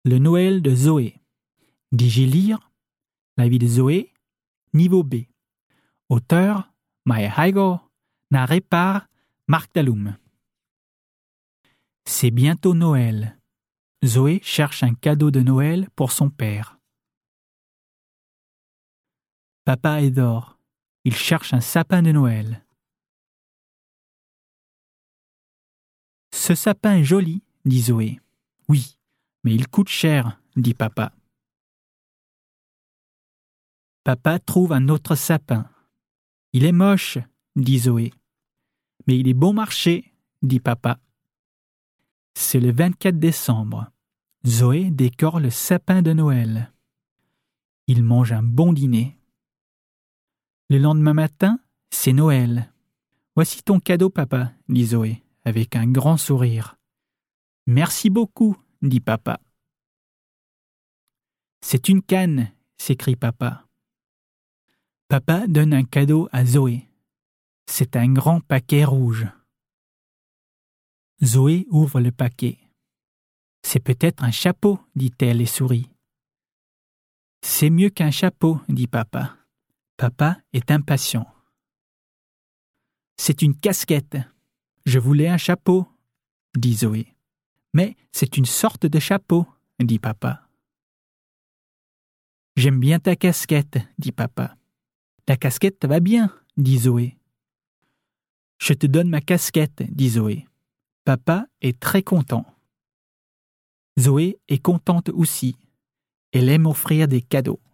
Le Noël de Zoé. Digilire. La vie de Zoé. Niveau B. Auteur. Maya Haigo. Narré par Marc Dalloum. C'est bientôt Noël. Zoé cherche un cadeau de Noël pour son père. Papa est dehors. Il cherche un sapin de Noël. Ce sapin est joli, dit Zoé. Oui, mais il coûte cher, dit papa. Papa trouve un autre sapin. Il est moche, dit Zoé. Mais il est bon marché, dit papa. C'est le 24 décembre. Zoé décore le sapin de Noël. Il mange un bon dîner. Le lendemain matin, c'est Noël. Voici ton cadeau, papa, dit Zoé, avec un grand sourire. Merci beaucoup, dit papa. C'est une canne, s'écrie papa. Papa donne un cadeau à Zoé. C'est un grand paquet rouge. Zoé ouvre le paquet. C'est peut-être un chapeau, dit-elle et sourit. C'est mieux qu'un chapeau, dit papa. Papa est impatient. C'est une casquette. Je voulais un chapeau, dit Zoé. Mais c'est une sorte de chapeau, dit papa. J'aime bien ta casquette, dit papa. La casquette te va bien, dit Zoé. Je te donne ma casquette, dit Zoé. Papa est très content. Zoé est contente aussi. Elle aime offrir des cadeaux.